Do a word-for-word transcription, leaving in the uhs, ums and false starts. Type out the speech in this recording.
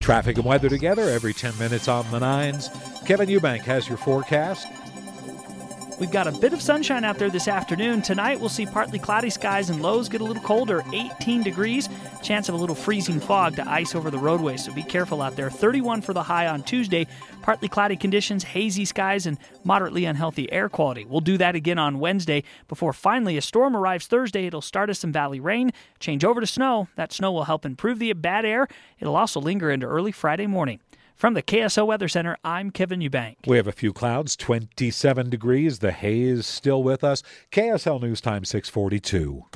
Traffic and weather together every ten minutes on the nines. Kevin Eubank has your forecast. We've got a bit of sunshine out there this afternoon. Tonight we'll see partly cloudy skies and lows get a little colder, eighteen degrees. Chance of a little freezing fog to ice over the roadway, so be careful out there. thirty-one for the high on Tuesday. Partly cloudy conditions, hazy skies, and moderately unhealthy air quality. We'll do that again on Wednesday before finally a storm arrives Thursday. It'll start as some valley rain, change over to snow. That snow will help improve the bad air. It'll also linger into early Friday morning. From the K S O Weather Center, I'm Kevin Eubank. We have a few clouds, twenty-seven degrees. The haze still with us. K S L News Time six forty-two.